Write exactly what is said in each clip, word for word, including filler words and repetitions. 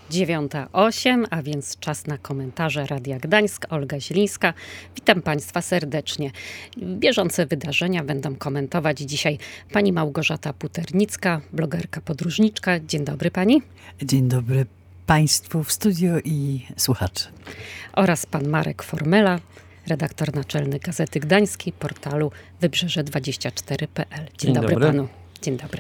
dziewiąta osiem, a więc czas na komentarze Radia Gdańsk. Olga Zielińska. Witam Państwa serdecznie. Bieżące wydarzenia będą komentować dzisiaj pani Małgorzata Puternicka, blogerka, podróżniczka. Dzień dobry pani. Dzień dobry Państwu w studio i słuchaczy. Oraz pan Marek Formela, redaktor naczelny Gazety Gdańskiej, portalu wybrzeże dwadzieścia cztery kropka p l. Dzień, Dzień dobry, dobry panu. Dzień dobry.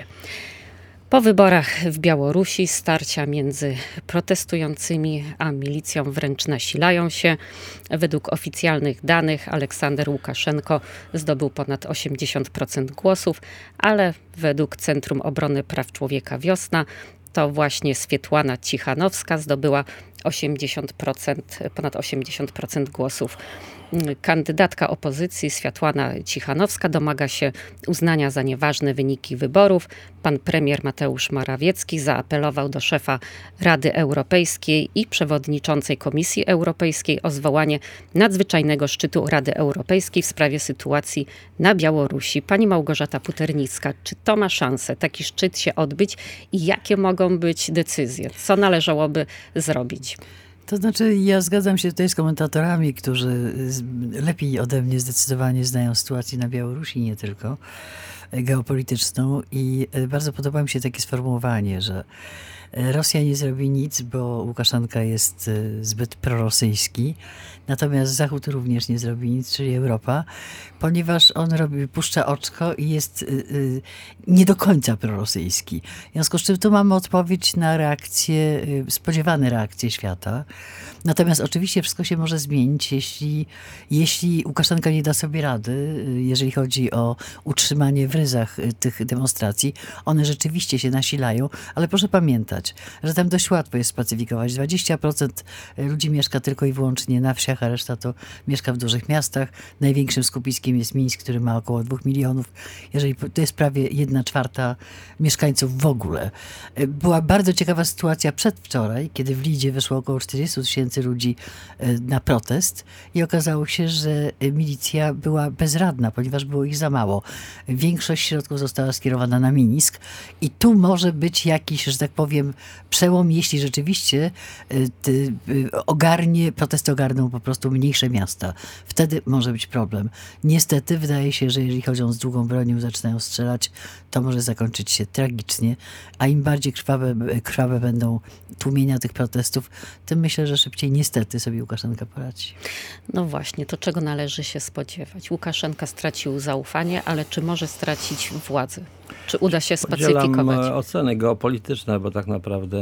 Po wyborach w Białorusi starcia między protestującymi a milicją wręcz nasilają się. Według oficjalnych danych Aleksander Łukaszenko zdobył ponad osiemdziesiąt procent głosów, ale według Centrum Obrony Praw Człowieka Wiosna to właśnie Swietłana Cichanowska zdobyła osiemdziesiąt procent, ponad osiemdziesiąt procent głosów. Kandydatka opozycji Swiatłana Cichanowska domaga się uznania za nieważne wyniki wyborów. Pan premier Mateusz Morawiecki zaapelował do szefa Rady Europejskiej i przewodniczącej Komisji Europejskiej o zwołanie nadzwyczajnego szczytu Rady Europejskiej w sprawie sytuacji na Białorusi. Pani Małgorzata Puternicka, czy to ma szansę taki szczyt się odbyć i jakie mogą być decyzje? Co należałoby zrobić? To znaczy, ja zgadzam się tutaj z komentatorami, którzy lepiej ode mnie zdecydowanie znają sytuację na Białorusi, nie tylko geopolityczną, i bardzo podoba mi się takie sformułowanie, że Rosja nie zrobi nic, bo Łukaszenka jest zbyt prorosyjski, natomiast Zachód również nie zrobi nic, czyli Europa, ponieważ on robi, puszcza oczko i jest y, y, nie do końca prorosyjski. W związku z czym tu mamy odpowiedź na reakcje, y, spodziewane reakcje świata. Natomiast oczywiście wszystko się może zmienić, jeśli, jeśli Łukaszenka nie da sobie rady, y, jeżeli chodzi o utrzymanie w ryzach y, tych demonstracji. One rzeczywiście się nasilają, ale proszę pamiętać, że tam dość łatwo jest spacyfikować. dwadzieścia procent ludzi mieszka tylko i wyłącznie na wsiach, a reszta to mieszka w dużych miastach. Największym skupiskiem jest Mińsk, który ma około dwóch milionów. Jeżeli to jest prawie jedna czwarta mieszkańców w ogóle. Była bardzo ciekawa sytuacja przedwczoraj, kiedy w Lidzie wyszło około czterdzieści tysięcy ludzi na protest i okazało się, że milicja była bezradna, ponieważ było ich za mało. Większość środków została skierowana na Mińsk i tu może być jakiś, że tak powiem, przełom, jeśli rzeczywiście ty, ogarnie, protesty ogarną po prostu mniejsze miasta. Wtedy może być problem. Niestety wydaje się, że jeżeli chodzą z długą bronią, zaczynają strzelać, to może zakończyć się tragicznie, a im bardziej krwawe, krwawe będą tłumienia tych protestów, tym myślę, że szybciej niestety sobie Łukaszenka poradzi. No właśnie, to czego należy się spodziewać? Łukaszenka stracił zaufanie, ale czy może stracić władzę? Czy uda się spacyfikować? Podzielam oceny geopolityczne, bo tak naprawdę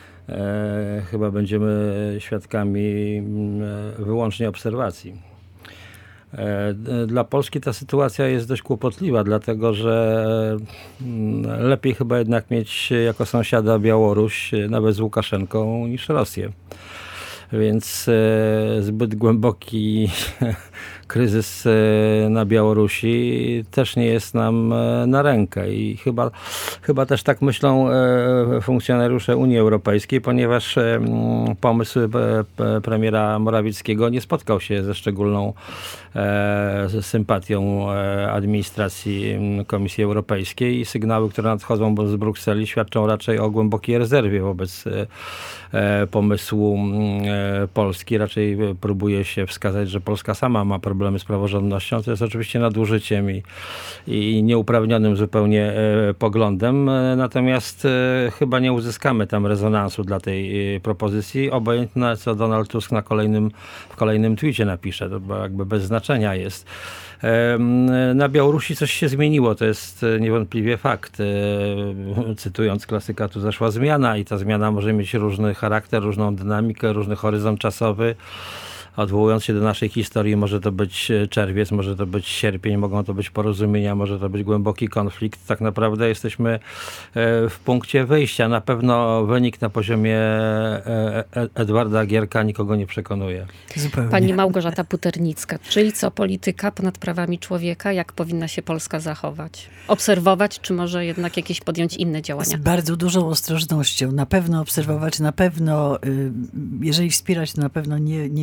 e, chyba będziemy świadkami e, wyłącznie obserwacji. Dla Polski ta sytuacja jest dość kłopotliwa, dlatego że lepiej chyba jednak mieć jako sąsiada Białoruś, nawet z Łukaszenką, niż Rosję. Więc zbyt głęboki kryzys na Białorusi też nie jest nam na rękę i chyba, chyba też tak myślą funkcjonariusze Unii Europejskiej, ponieważ pomysł premiera Morawieckiego nie spotkał się ze szczególną sympatią administracji Komisji Europejskiej i sygnały, które nadchodzą z Brukseli, świadczą raczej o głębokiej rezerwie wobec pomysłu Polski. Raczej próbuje się wskazać, że Polska sama ma problemy z praworządnością. To jest oczywiście nadużyciem i, i nieuprawnionym zupełnie poglądem. Natomiast chyba nie uzyskamy tam rezonansu dla tej propozycji, obojętne co Donald Tusk na kolejnym, w kolejnym tweetie napisze. To jakby bez znaczenia jest. Na Białorusi coś się zmieniło, to jest niewątpliwie fakt. Cytując klasyka, tu zaszła zmiana i ta zmiana może mieć różny charakter, różną dynamikę, różny horyzont czasowy. Odwołując się do naszej historii, może to być czerwiec, może to być sierpień, mogą to być porozumienia, może to być głęboki konflikt. Tak naprawdę jesteśmy w punkcie wyjścia. Na pewno wynik na poziomie Edwarda Gierka nikogo nie przekonuje. Zupełnie. Pani Małgorzata Puternicka, czyli co, polityka ponad prawami człowieka? Jak powinna się Polska zachować? Obserwować, czy może jednak jakieś podjąć inne działania? Z bardzo dużą ostrożnością. Na pewno obserwować, na pewno, jeżeli wspierać, to na pewno nie, nie w sposób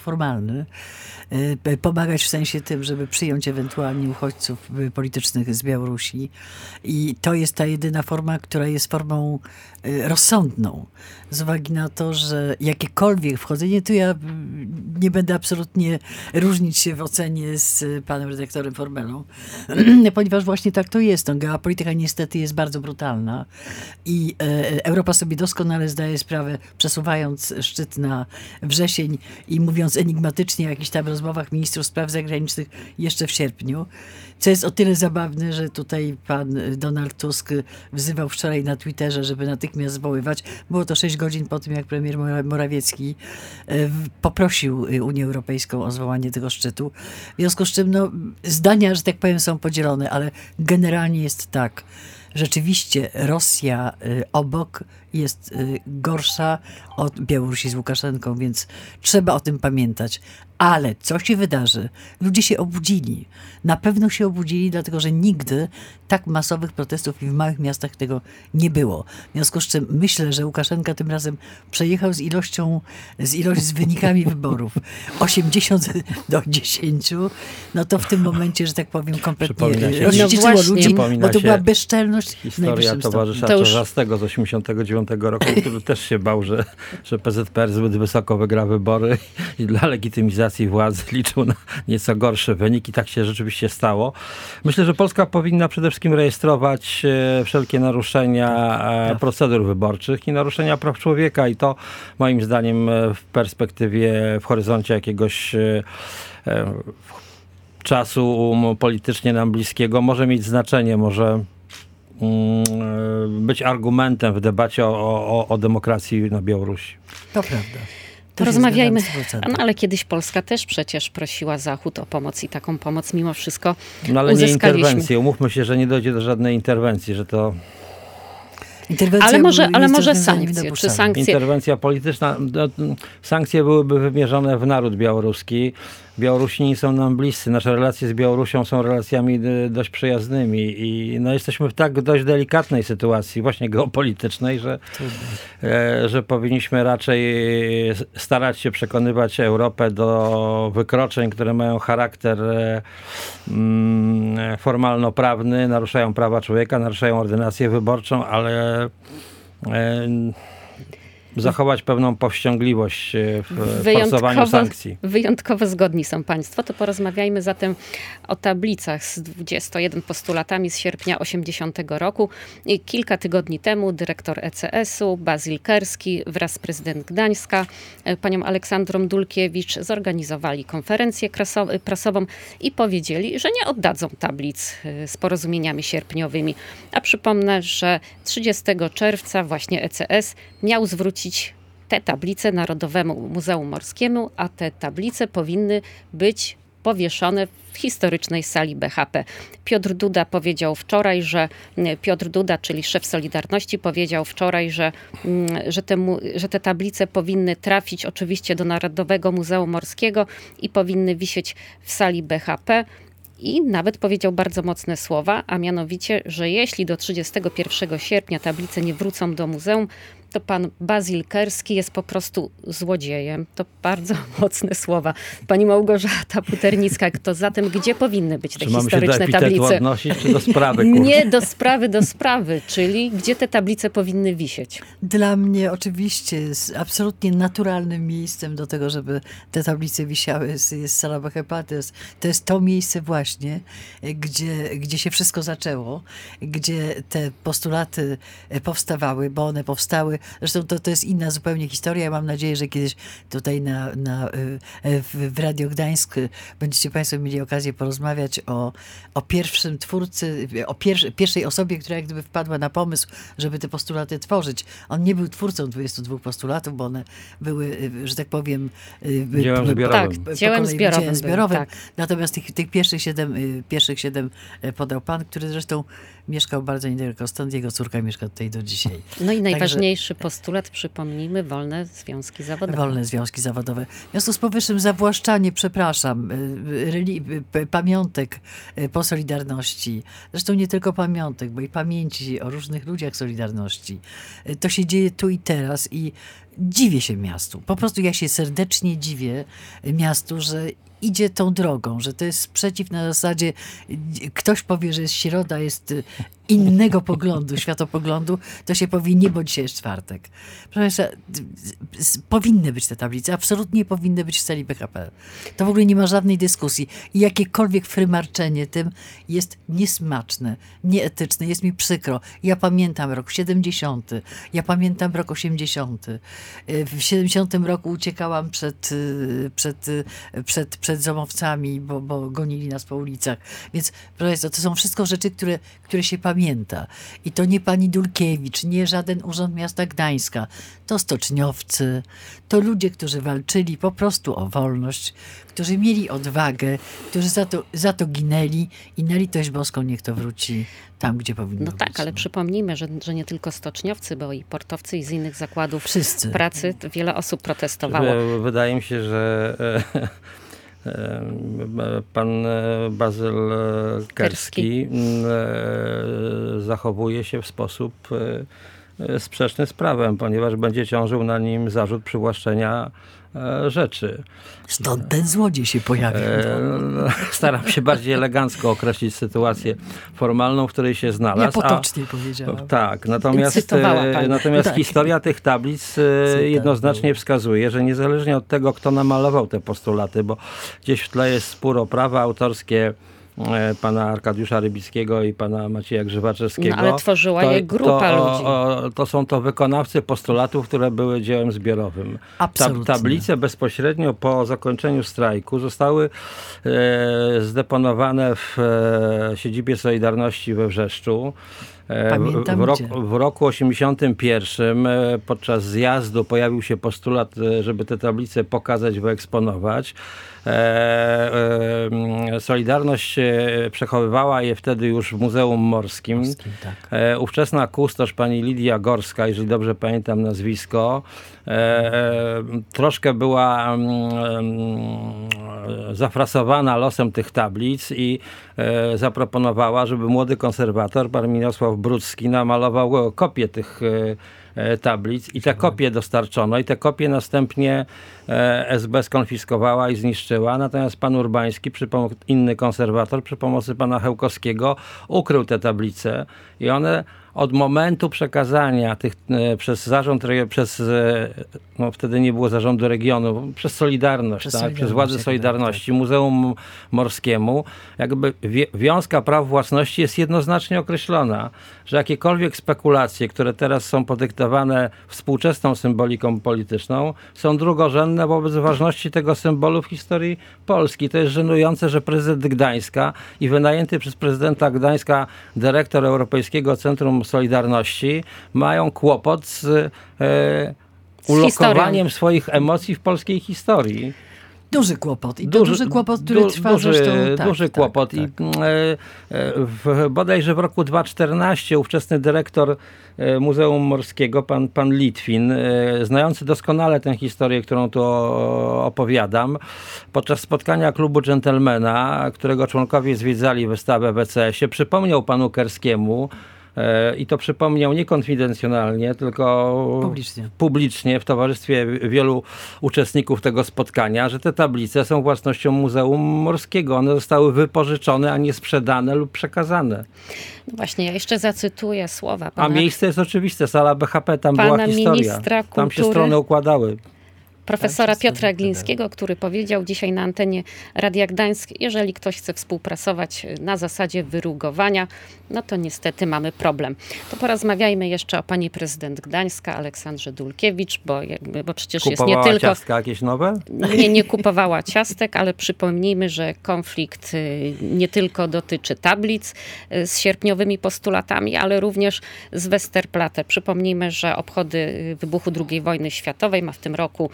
formalny, pomagać w sensie tym, żeby przyjąć ewentualnie uchodźców politycznych z Białorusi. I to jest ta jedyna forma, która jest formą rozsądną. Z uwagi na to, że jakiekolwiek wchodzenie, tu ja nie będę absolutnie różnić się w ocenie z panem redaktorem Formelą, ponieważ właśnie tak to jest. No, geopolityka niestety jest bardzo brutalna i Europa sobie doskonale zdaje sprawę, przesuwając szczyt na wrzesień i mówiąc enigmatycznie o jakichś tam rozmowach ministrów spraw zagranicznych jeszcze w sierpniu, co jest o tyle zabawne, że tutaj pan Donald Tusk wzywał wczoraj na Twitterze, żeby natychmiast zwoływać. Było to sześć godzin po tym, jak premier Morawiecki poprosił Unię Europejską o zwołanie tego szczytu. W związku z czym no, zdania, że tak powiem, są podzielone, ale generalnie jest tak. Rzeczywiście Rosja obok jest gorsza od Białorusi z Łukaszenką, więc trzeba o tym pamiętać. Ale co się wydarzy? Ludzie się obudzili. Na pewno się obudzili, dlatego że nigdy tak masowych protestów i w małych miastach tego nie było. W związku z czym myślę, że Łukaszenka tym razem przejechał z ilością, z ilość z wynikami wyborów osiemdziesiąt do dziesięciu, no to w tym momencie, że tak powiem, kompletnie rozwścieczyło no ludzi, bo to była bezczelność. Historia towarzysza już... Czarzastego z osiemdziesiątego dziewiątego roku, który też się bał, że, że P Z P R zbyt wysoko wygra wybory i dla legitymizacji władzy liczył na nieco gorsze wyniki. Tak się rzeczywiście stało. Myślę, że Polska powinna przede wszystkim rejestrować wszelkie naruszenia procedur wyborczych i naruszenia praw człowieka i to moim zdaniem w perspektywie, w horyzoncie jakiegoś czasu politycznie nam bliskiego może mieć znaczenie, może być argumentem w debacie o, o, o demokracji na Białorusi. To prawda. To rozmawiajmy. No, ale kiedyś Polska też przecież prosiła Zachód o pomoc i taką pomoc mimo wszystko No ale uzyskaliśmy. Nie interwencję. Umówmy się, że nie dojdzie do żadnej interwencji, że to... Interwencja ale może, ale może sankcje, czy sankcje? Interwencja polityczna, sankcje byłyby wymierzone w naród białoruski. Białorusini są nam bliscy. Nasze relacje z Białorusią są relacjami dość przyjaznymi i no, jesteśmy w tak dość delikatnej sytuacji, właśnie geopolitycznej, że, e, że powinniśmy raczej starać się przekonywać Europę do wykroczeń, które mają charakter e, mm, formalno-prawny, naruszają prawa człowieka, naruszają ordynację wyborczą, ale e, zachować pewną powściągliwość w forsowaniu sankcji. Wyjątkowo zgodni są państwo. To porozmawiajmy zatem o tablicach z dwudziestoma jednoma postulatami z sierpnia osiemdziesiątego roku. Kilka tygodni temu dyrektor E C S-u Bazyl Kerski wraz z prezydent Gdańska, panią Aleksandrą Dulkiewicz, zorganizowali konferencję prasową i powiedzieli, że nie oddadzą tablic z porozumieniami sierpniowymi. A przypomnę, że trzydziestego czerwca właśnie E C S miał zwrócić te tablice Narodowemu Muzeum Morskiemu, a te tablice powinny być powieszone w historycznej sali B H P. Piotr Duda powiedział wczoraj, że Piotr Duda, czyli szef Solidarności, powiedział wczoraj, że, że, te, że te tablice powinny trafić oczywiście do Narodowego Muzeum Morskiego i powinny wisieć w sali B H P. I nawet powiedział bardzo mocne słowa, a mianowicie, że jeśli do trzydziestego pierwszego sierpnia tablice nie wrócą do muzeum, to pan Bazyl Kerski jest po prostu złodziejem. To bardzo mocne słowa. Pani Małgorzata Puternicka, to zatem gdzie powinny być te czy historyczne mamy się do tablice? Odnosić, czy do sprawy? Kurde? Nie, do sprawy, do sprawy, czyli gdzie te tablice powinny wisieć? Dla mnie oczywiście jest absolutnie naturalnym miejscem do tego, żeby te tablice wisiały, jest, jest sala B H P. To jest, to jest to miejsce właśnie, gdzie, gdzie się wszystko zaczęło, gdzie te postulaty powstawały, bo one powstały. Zresztą to, to jest inna zupełnie historia. Ja mam nadzieję, że kiedyś tutaj na, na, w, w Radio Gdańsk będziecie państwo mieli okazję porozmawiać o, o pierwszym twórcy, o pier, pierwszej osobie, która jak gdyby wpadła na pomysł, żeby te postulaty tworzyć. On nie był twórcą dwudziestu dwóch postulatów, bo one były, że tak powiem, dziełem zbiorowym. Tak, po dziełem kolei, zbiorowym. Dziełem zbiorowym. Tak. Natomiast tych, tych pierwszych, siedem, pierwszych siedem podał pan, który zresztą mieszkał bardzo niedaleko stąd. Jego córka mieszka tutaj do dzisiaj. No i najważniejszy Także, postulat, przypomnijmy, wolne związki zawodowe. Wolne związki zawodowe. W związku z powyższym zawłaszczanie, przepraszam, reli- pamiątek po Solidarności, zresztą nie tylko pamiątek, bo i pamięci o różnych ludziach Solidarności. To się dzieje tu i teraz i dziwię się miastu. Po prostu ja się serdecznie dziwię miastu, że idzie tą drogą, że to jest sprzeciw na zasadzie, ktoś powie, że jest środa, jest innego poglądu, światopoglądu, to się powie, nie, bo dzisiaj jest czwartek. Proszę Państwa, powinny być te tablice, absolutnie powinny być w celi P K P. To w ogóle nie ma żadnej dyskusji. I jakiekolwiek frymarczenie tym jest niesmaczne, nieetyczne, jest mi przykro. Ja pamiętam rok siedemdziesiąty, ja pamiętam rok osiemdziesiąty. W siedemdziesiątym roku uciekałam przed, przed, przed, przed zomowcami, bo, bo gonili nas po ulicach. Więc proszę Państwa, to są wszystko rzeczy, które, które się pamięta. I to nie pani Dulkiewicz, nie żaden Urząd Miasta Gdańska. To stoczniowcy, to ludzie, którzy walczyli po prostu o wolność, którzy mieli odwagę, którzy za to, za to ginęli i na litość boską niech to wróci tam, gdzie powinno No być. tak, ale przypomnijmy, że, że nie tylko stoczniowcy, bo i portowcy i z innych zakładów Wszyscy. pracy wiele osób protestowało. Wydaje mi się, że pan Bazyl Kerski zachowuje się w sposób sprzeczny z prawem, ponieważ będzie ciążył na nim zarzut przywłaszczenia rzeczy. Stąd ten złodziej się pojawił. Staram się bardziej elegancko określić sytuację formalną, w której się znalazł. Ja potocznie a, powiedziałam. Tak, natomiast, natomiast tak. historia tych tablic Cytat jednoznacznie był. wskazuje, że niezależnie od tego, kto namalował te postulaty, bo gdzieś w tle jest spór o prawa autorskie pana Arkadiusza Rybickiego i pana Macieja Grzywaczewskiego. No, ale tworzyła to, je grupa to, ludzi. O, to są to wykonawcy postulatów, które były dziełem zbiorowym. Absolutnie. Ta, tablice bezpośrednio po zakończeniu strajku zostały e, zdeponowane w e, siedzibie Solidarności we Wrzeszczu. Pamiętam, w, roku, w roku osiemdziesiątym pierwszym podczas zjazdu pojawił się postulat, żeby te tablice pokazać, wyeksponować. Solidarność przechowywała je wtedy już w Muzeum Morskim. Morskim tak. Ówczesna kustosz pani Lidia Gorska, jeżeli dobrze pamiętam nazwisko, troszkę była zafrasowana losem tych tablic i zaproponowała, żeby młody konserwator, pan Mirosław Brudzki, namalował kopię tych tablic i te kopie dostarczono i te kopie następnie S B skonfiskowała i zniszczyła, natomiast pan Urbański, przy pom- inny konserwator, przy pomocy pana Chełkowskiego ukrył te tablice i one od momentu przekazania tych e, przez zarząd, przez e, no wtedy nie było zarządu regionu, przez Solidarność, przez, tak, Solidarność, przez władze Solidarności, tak. Muzeum Morskiemu, jakby wie, wiązka praw własności jest jednoznacznie określona, że jakiekolwiek spekulacje, które teraz są podyktowane współczesną symboliką polityczną, są drugorzędne wobec ważności tego symbolu w historii Polski. To jest żenujące, że prezydent Gdańska i wynajęty przez prezydenta Gdańska dyrektor Europejskiego Centrum Solidarności mają kłopot z, e, z ulokowaniem swoich emocji w polskiej historii. Duży kłopot. I to duży, duży kłopot, który du, trwa duży, zresztą... Tak, duży tak, kłopot. Tak, I e, w, bodajże w roku dwa tysiące czternastym ówczesny dyrektor Muzeum Morskiego, pan, pan Litwin, e, znający doskonale tę historię, którą tu opowiadam, podczas spotkania klubu dżentelmena, którego członkowie zwiedzali wystawę w E C S ie, przypomniał panu Kerskiemu, i to przypomniał nie konfidencjonalnie, tylko publicznie. publicznie w towarzystwie wielu uczestników tego spotkania, że te tablice są własnością Muzeum Morskiego. One zostały wypożyczone, a nie sprzedane lub przekazane. No właśnie, ja jeszcze zacytuję słowa pana... A miejsce jest oczywiste, sala B H P, tam była historia. Tam się strony układały. Profesora tak, Piotra Glińskiego, który powiedział dzisiaj na antenie Radia Gdańsk, jeżeli ktoś chce współpracować na zasadzie wyrugowania, no to niestety mamy problem. To porozmawiajmy jeszcze o pani prezydent Gdańska, Aleksandrze Dulkiewicz, bo, jakby, bo przecież kupowała jest nie tylko... ciastka jakieś nowe? Nie, nie kupowała ciastek, ale przypomnijmy, że konflikt nie tylko dotyczy tablic z sierpniowymi postulatami, ale również z Westerplatte. Przypomnijmy, że obchody wybuchu drugiej wojny światowej ma w tym roku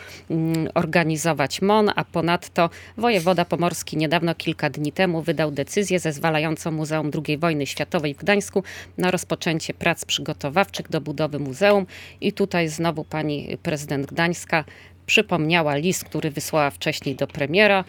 organizować M O N, a ponadto wojewoda pomorski niedawno, kilka dni temu, wydał decyzję zezwalającą Muzeum drugiej wojny światowej w Gdańsku na rozpoczęcie prac przygotowawczych do budowy muzeum. I tutaj znowu pani prezydent Gdańska przypomniała list, który wysłała wcześniej do premiera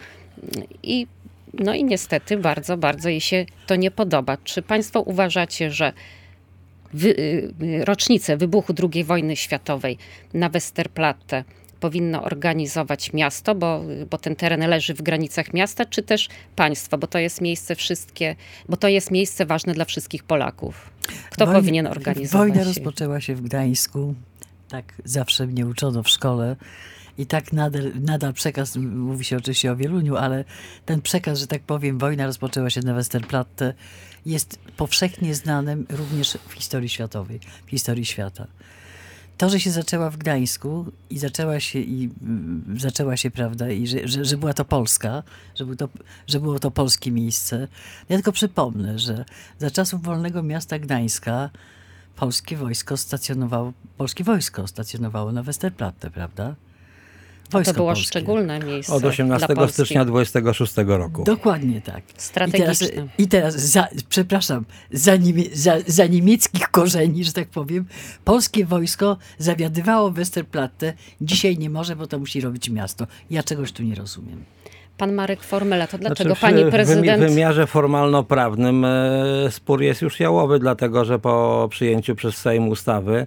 i no i niestety bardzo, bardzo jej się to nie podoba. Czy państwo uważacie, że wy, rocznicę wybuchu drugiej wojny światowej na Westerplatte powinno organizować miasto, bo, bo ten teren leży w granicach miasta, czy też państwo, bo to jest miejsce wszystkie, bo to jest miejsce ważne dla wszystkich Polaków. Kto Wojna, powinien organizować? Wojna rozpoczęła się w Gdańsku. Tak zawsze mnie uczono w szkole. I tak nadal, nadal przekaz, mówi się oczywiście o Wieluniu, ale ten przekaz, że tak powiem, wojna rozpoczęła się na Westerplatte, jest powszechnie znanym również w historii światowej, w historii świata. To, że się zaczęła w Gdańsku i zaczęła się, i, mm, zaczęła się prawda, i że, że, że była to Polska, że, był to, że było to polskie miejsce. Ja tylko przypomnę, że za czasów Wolnego Miasta Gdańska polskie wojsko stacjonowało, polskie wojsko stacjonowało na Westerplatte, prawda? Wojsko to było polskie. Szczególne miejsce. Od osiemnastego stycznia dwudziestego szóstego roku. Dokładnie tak. Strategiczne. I teraz, i teraz za, przepraszam, za, niemie, za, za niemieckich korzeni, że tak powiem, polskie wojsko zawiadywało Westerplatte. Dzisiaj nie może, bo to musi robić miasto. Ja czegoś tu nie rozumiem. Pan Marek Formela, to dlaczego znaczy, pani prezydent... W wymiarze formalno-prawnym e, spór jest już jałowy, dlatego że po przyjęciu przez Sejm ustawy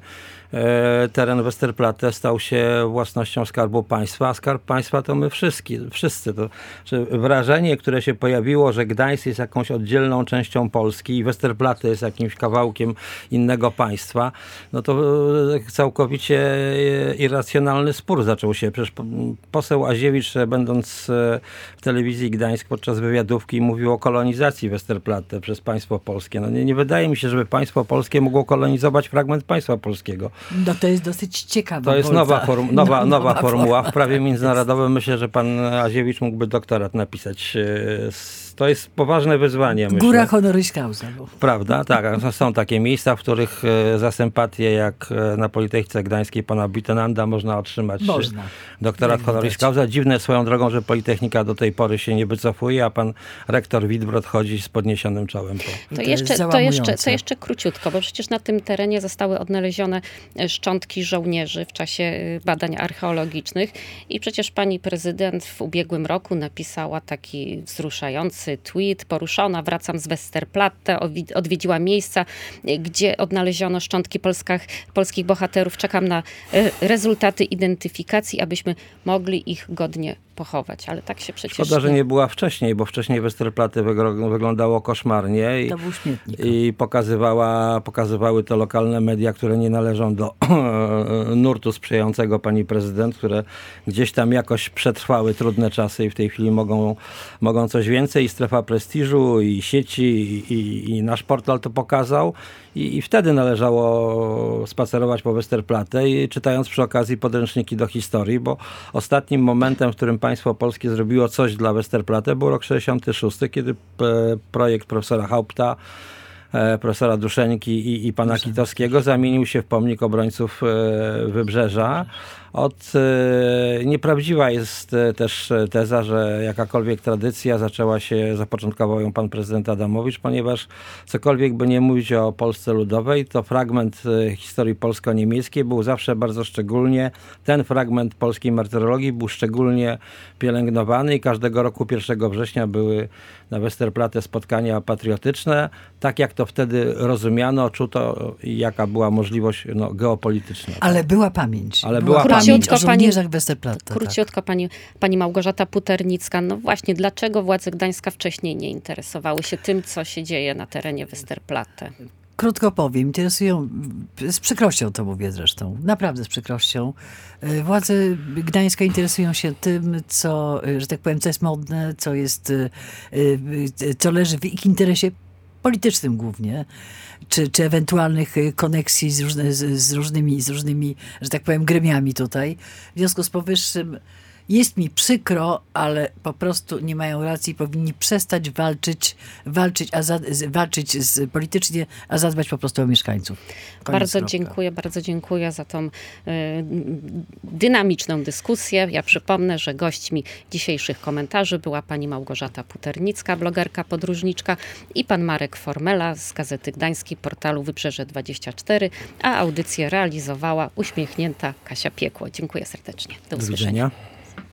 e, teren Westerplatte stał się własnością Skarbu Państwa, a Skarb Państwa to my wszyscy. wszyscy. To, że wrażenie, które się pojawiło, że Gdańsk jest jakąś oddzielną częścią Polski i Westerplatte jest jakimś kawałkiem innego państwa, no to e, całkowicie irracjonalny spór zaczął się. Przecież poseł Aziewicz, będąc w telewizji Gdańsk podczas wywiadówki mówił o kolonizacji Westerplatte przez państwo polskie. No nie, nie wydaje mi się, żeby państwo polskie mogło kolonizować fragment państwa polskiego. No to jest dosyć ciekawe. To jest nowa, form, nowa, no, nowa, nowa formuła. W prawie międzynarodowym myślę, że pan Aziewicz mógłby doktorat napisać. To jest poważne wyzwanie. Góra myślę. Honoris causa. Prawda? Tak. Są takie miejsca, w których za sympatię, jak na Politechnice Gdańskiej pana Bittenanda, można otrzymać można. doktorat jak honoris causa. Dziwne swoją drogą, że Politechnika do tej pory się nie wycofuje, a pan rektor Witbrod chodzi z podniesionym czołem. To, to, jeszcze, to, jeszcze, to jeszcze króciutko, bo przecież na tym terenie zostały odnalezione szczątki żołnierzy w czasie badań archeologicznych i przecież pani prezydent w ubiegłym roku napisała taki wzruszający tweet, poruszona, wracam z Westerplatte, odwiedziła miejsca, gdzie odnaleziono szczątki polskach, polskich bohaterów. Czekam na rezultaty identyfikacji, abyśmy mogli ich godnie pochować, ale tak się przecież... Szkoda, że nie była wcześniej, bo wcześniej Westerplatte wyglądało koszmarnie i, to był śmietnik. i pokazywała, pokazywały to lokalne media, które nie należą do nurtu sprzyjającego pani prezydent, które gdzieś tam jakoś przetrwały trudne czasy i w tej chwili mogą, mogą coś więcej. I Strefa Prestiżu, i sieci, i, i, i nasz portal to pokazał. I, I wtedy należało spacerować po Westerplatte i czytając przy okazji podręczniki do historii, bo ostatnim momentem, w którym państwo polskie zrobiło coś dla Westerplatte, był rok sześćdziesiąty szósty, kiedy projekt profesora Haupta, profesora Duszeńki i, i pana Duszenki. Kitowskiego zamienił się w pomnik obrońców Wybrzeża. Od, nieprawdziwa jest też teza, że jakakolwiek tradycja zaczęła się, zapoczątkował ją pan prezydent Adamowicz, ponieważ cokolwiek by nie mówić o Polsce Ludowej, to fragment historii polsko-niemieckiej był zawsze bardzo szczególnie, ten fragment polskiej martyrologii był szczególnie pielęgnowany i każdego roku pierwszego września były na Westerplatte spotkania patriotyczne, tak jak to wtedy rozumiano, czuto i jaka była możliwość no, geopolityczna. Ale była pamięć. Ale była, była pamięć o żołnierzach Westerplatte. Króciutko tak. pani, pani Małgorzata Puternicka. No właśnie, dlaczego władze Gdańska wcześniej nie interesowały się tym, co się dzieje na terenie Westerplatte? Krótko powiem, interesują, z przykrością to mówię zresztą, naprawdę z przykrością. Władze Gdańska interesują się tym, co, że tak powiem, co jest modne, co jest, co leży w ich interesie politycznym głównie, czy, czy ewentualnych koneksji z, różne, z, z, różnymi, z różnymi, że tak powiem, gremiami tutaj. W związku z powyższym jest mi przykro, ale po prostu nie mają racji, powinni przestać walczyć, walczyć, a za, walczyć z, politycznie, a zadbać po prostu o mieszkańców. Koniec bardzo kropka. dziękuję, bardzo dziękuję za tą y, dynamiczną dyskusję. Ja przypomnę, że gośćmi dzisiejszych komentarzy była pani Małgorzata Puternicka, blogerka, podróżniczka i pan Marek Formela z Gazety Gdańskiej, portalu Wybrzeże dwadzieścia cztery, a audycję realizowała uśmiechnięta Kasia Piekło. Dziękuję serdecznie. Do usłyszenia. Do widzenia.